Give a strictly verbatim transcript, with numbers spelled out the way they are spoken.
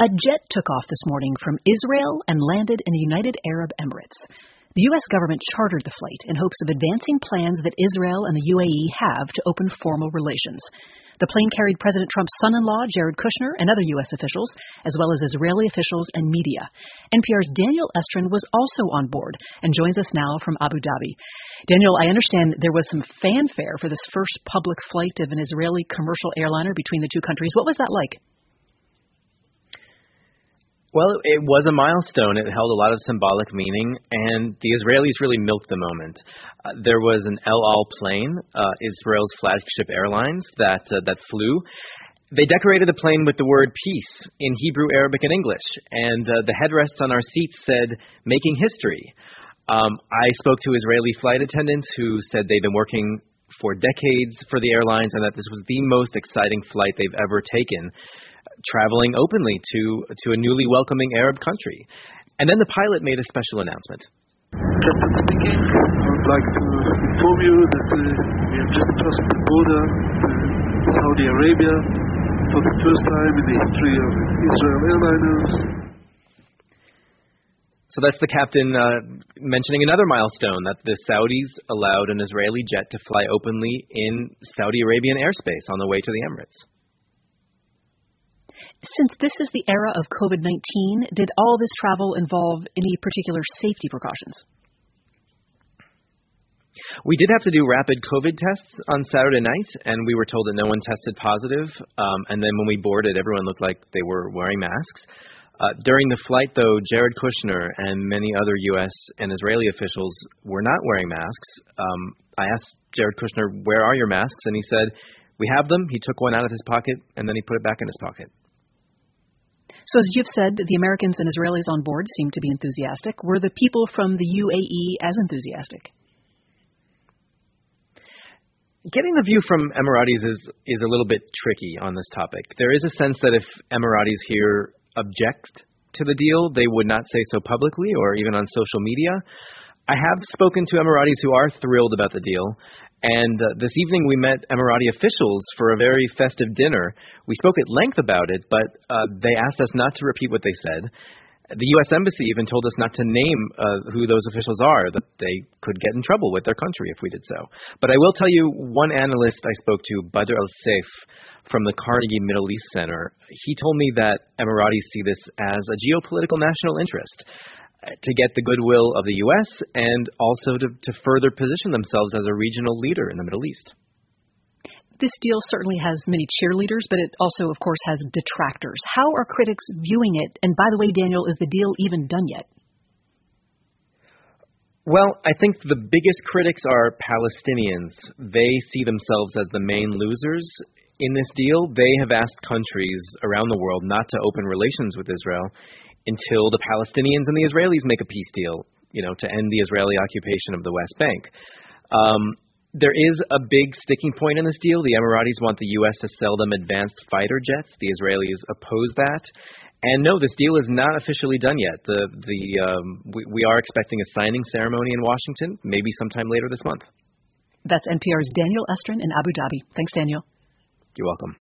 A jet took off this morning from Israel and landed in the United Arab Emirates. The U S government chartered the flight in hopes of advancing plans that Israel and the U A E have to open formal relations. The plane carried President Trump's son-in-law, Jared Kushner, and other U S officials, as well as Israeli officials and media. N P R's Daniel Estrin was also on board and joins us now from Abu Dhabi. Daniel, I understand there was some fanfare for this first public flight of an Israeli commercial airliner between the two countries. What was that like? Well, it was a milestone. It held a lot of symbolic meaning, and the Israelis really milked the moment. Uh, there was an El Al plane, uh, Israel's flagship airlines, that uh, that flew. They decorated the plane with the word peace in Hebrew, Arabic, and English, and uh, the headrests on our seats said, "Making history." Um, I spoke to Israeli flight attendants who said they've been working for decades for the airlines and that this was the most exciting flight they've ever taken, traveling openly to to a newly welcoming Arab country. And then the pilot made a special announcement. Captain speaking. I would like to inform you that uh, we have just crossed the border to Saudi Arabia for the first time in the history of Israel airliners. So that's the captain uh, mentioning another milestone, that the Saudis allowed an Israeli jet to fly openly in Saudi Arabian airspace on the way to the Emirates. Since this is the era of COVID nineteen, did all this travel involve any particular safety precautions? We did have to do rapid COVID tests on Saturday night, and we were told that no one tested positive. Um, and then when we boarded, everyone looked like they were wearing masks. Uh, during the flight, though, Jared Kushner and many other U S and Israeli officials were not wearing masks. Um, I asked Jared Kushner, "Where are your masks?" And he said, "We have them." He took one out of his pocket, and then he put it back in his pocket. So as you've said, the Americans and Israelis on board seem to be enthusiastic. Were the people from the U A E as enthusiastic? Getting the view from Emiratis is, is a little bit tricky on this topic. There is a sense that if Emiratis here object to the deal, they would not say so publicly or even on social media. I have spoken to Emiratis who are thrilled about the deal. And uh, this evening we met Emirati officials for a very festive dinner. We spoke at length about it, but uh, they asked us not to repeat what they said. The U S Embassy even told us not to name uh, who those officials are, that they could get in trouble with their country if we did so. But I will tell you, one analyst I spoke to, Badr al-Saif from the Carnegie Middle East Center, he told me that Emiratis see this as a geopolitical national interest, to get the goodwill of the U S and also to, to further position themselves as a regional leader in the Middle East. This deal certainly has many cheerleaders, but it also, of course, has detractors. How are critics viewing it? And by the way, Daniel, is the deal even done yet? Well, I think the biggest critics are Palestinians. They see themselves as the main losers in this deal. They have asked countries around the world not to open relations with Israel until the Palestinians and the Israelis make a peace deal, you know, to end the Israeli occupation of the West Bank. Um, there is a big sticking point in this deal. The Emiratis want the U S to sell them advanced fighter jets. The Israelis oppose that. And no, this deal is not officially done yet. The the um, we, we are expecting a signing ceremony in Washington, maybe sometime later this month. That's N P R's Daniel Estrin in Abu Dhabi. Thanks, Daniel. You're welcome.